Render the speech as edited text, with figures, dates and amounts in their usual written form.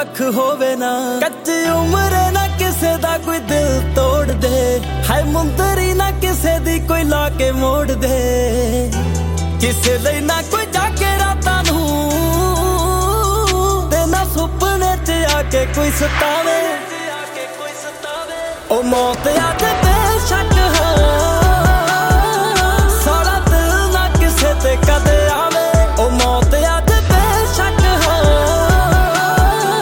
ਕੱਖ ਹੋਵੇ ਨਾ। ਕੱਚੀ ਉਮਰ ਨਾ ਕਿਸੇ ਦਾ ਕੋਈ ਦਿਲ ਤੋੜ ਦੇ, ਹੈ ਮੁੰਦਰੀ ਨਾ ਕਿਸੇ ਦੀ ਕੋਈ ਲਾ ਕੇ ਮੋੜ ਦੇ। ਕਿਸੇ ਲਈ ਨਾ ਕੋਈ ਜਾਗੇ ਰਾਤਾਂ ਨੂੰ, ਤੇ ਨਾ ਸੁਪਨੇ ਚ ਆ ਕੇ ਕੋਈ ਸਤਾਵੇ। ਉਹ ਮੌਤ ਆ ਤੇ